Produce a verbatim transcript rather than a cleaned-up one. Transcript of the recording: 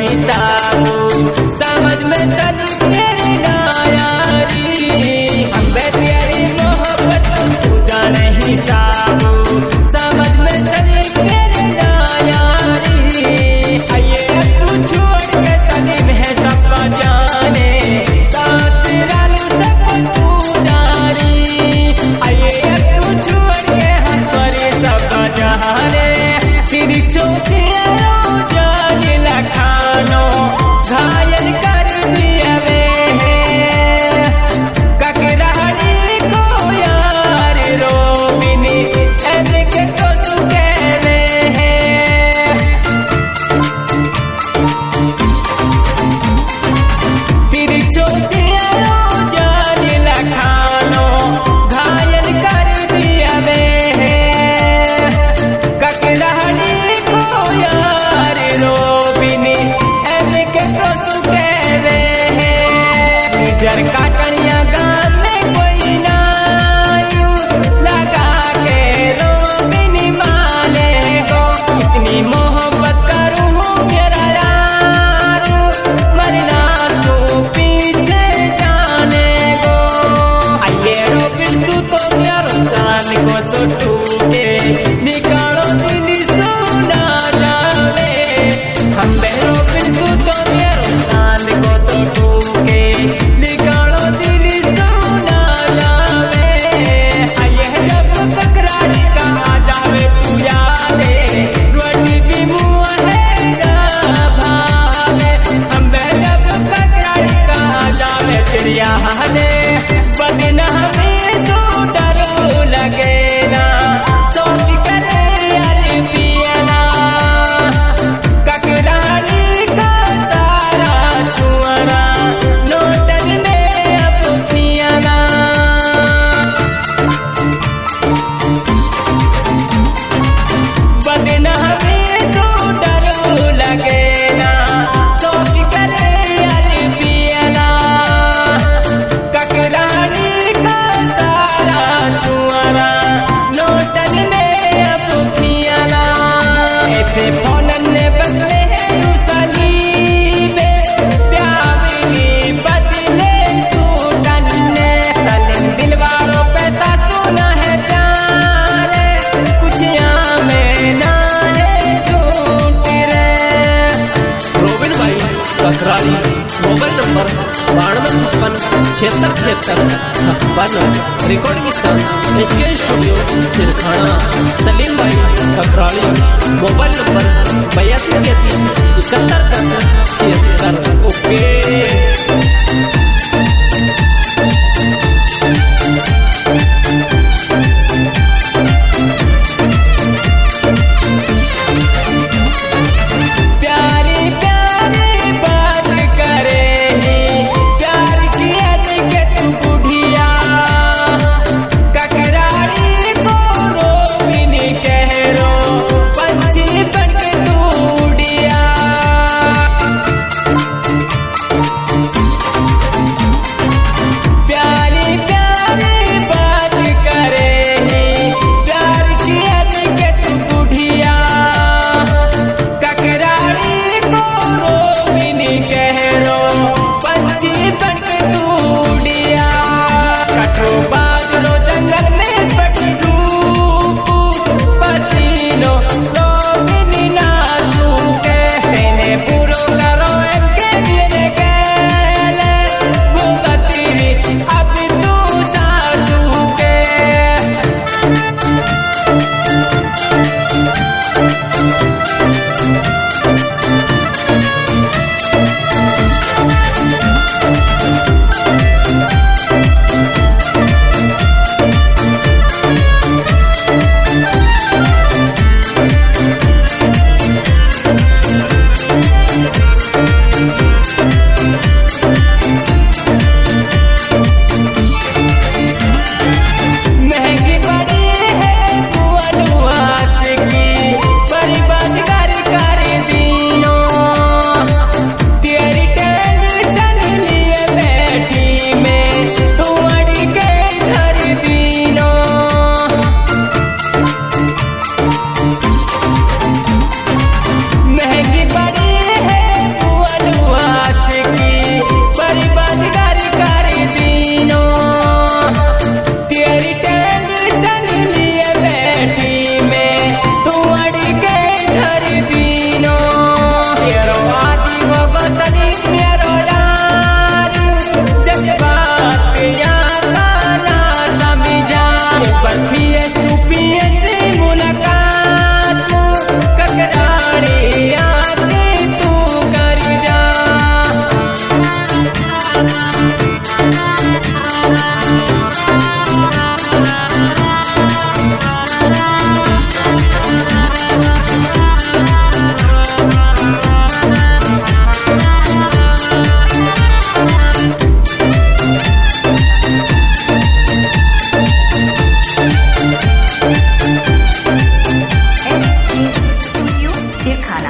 नहीं साबू समझ में चली मेरी नायारी अम्बे तेरी मोहब्बत तू जाने ही साबू समझ में चली मेरी नायारी आइए तू छोड़ के सलीम है सब जाने सांस रालू सब तू जारी आइए तू छोड़ के हंसवरी सब जाने फिर चौथिया जाने लखानो घायल कर दिया वे ककराड़ी को यार रोमिनी ऐसे के तो सुखे वे फिर चौथिया जाने लखानो घायल कर दिया वे ककराड़ी को यार रोमिनी ऐसे के तो सुखे वे जर काटनिया गाँव में कोई ना यूं लगा के रोमिनी माने को इतनी मोहब्बत करूँ मेरा यार मरना सो पीछे जाने को आइए रोबिन तू तो यारो जान को सो टूटे निकालो दिल सोना जावे हम रोबिन तू तो यारो जान को सो टूटे निकालो दिल सोना जावे आइए जब ककराड़ी का आ जावे तू यादे रोटी भी मुँह है ना भावे हम जब ककराड़ी का आ जावे फिर यादे बदना हमें सो डरो लगे ना सोच करे अली पियला ककराड़ी का सारा छुआरा नोटन में अब पियला बदना हमें सो डरो लगे ना सोच करे अली पियला ककराड़ी का सारा छुआरा नोटन में अब पियला ऐसे फोनन ने बदले सलीबे प्यावली बदले सूटन ने सलीम दिलवाड़ों पैसा सोना है प्यार कुछ यहाँ में ना है झूठ रे रोबिन भाई ककराड़ी मोबाइल नंबर बानवे छप्पन छिहत्तर छिहत्तर छप्पन रिकॉर्डिंग स्थान एस के स्टूडियो चिरखाना सलीम भाई ककराड़ी मोबाइल नंबर बयासी तैंतीस इकहत्तर दस